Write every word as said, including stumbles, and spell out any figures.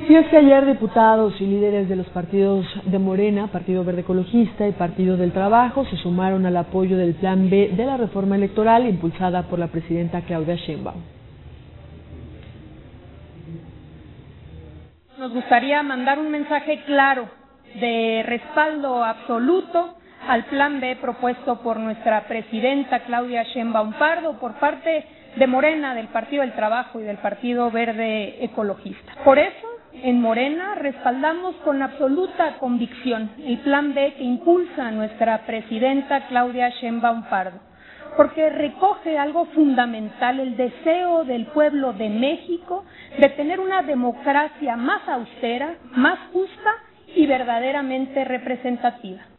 Y es que ayer diputados y líderes de los partidos de Morena, Partido Verde Ecologista y Partido del Trabajo se sumaron al apoyo del Plan B de la reforma electoral impulsada por la presidenta Claudia Sheinbaum. Nos gustaría mandar un mensaje claro de respaldo absoluto al Plan B propuesto por nuestra presidenta Claudia Sheinbaum Pardo por parte de Morena, del Partido del Trabajo y del Partido Verde Ecologista. Por eso, en Morena respaldamos con absoluta convicción el Plan B que impulsa nuestra presidenta Claudia Sheinbaum Pardo, porque recoge algo fundamental, el deseo del pueblo de México de tener una democracia más austera, más justa y verdaderamente representativa.